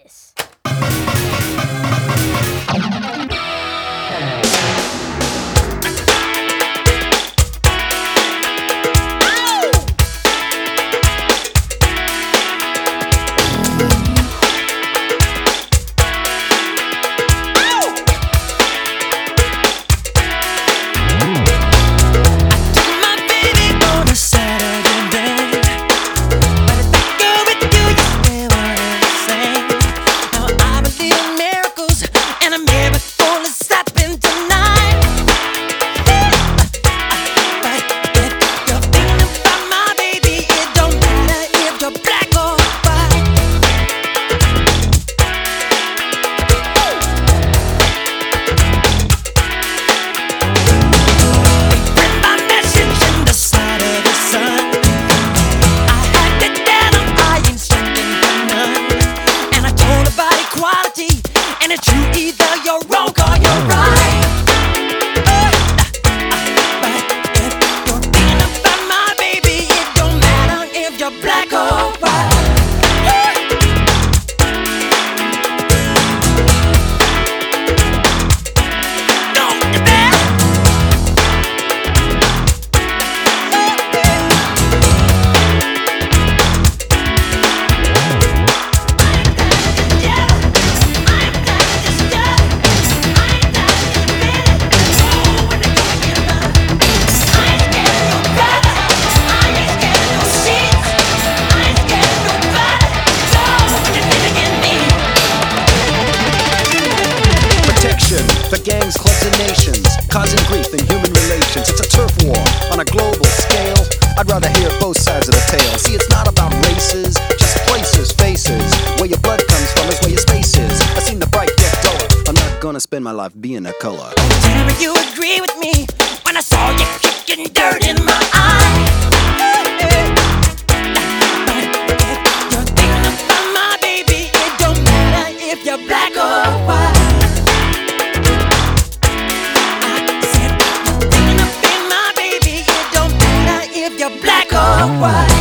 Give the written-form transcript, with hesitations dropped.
this. And it's true, either you're wrong or you're right. But if you're thinking about my baby, it don't matter if you're black or white. For gangs, clubs, and nations, causing grief in human relations. It's a turf war on a global scale. I'd rather hear both sides of the tale. See, it's not about races, just places, faces. Where your blood comes from is where your space is. I've seen the bright get duller. I'm not gonna spend my life being a color. Tell me you agree with me when I saw you kicking dirt in my eye. But if you're thinking about my baby, it don't matter if you're black or white. Black or white.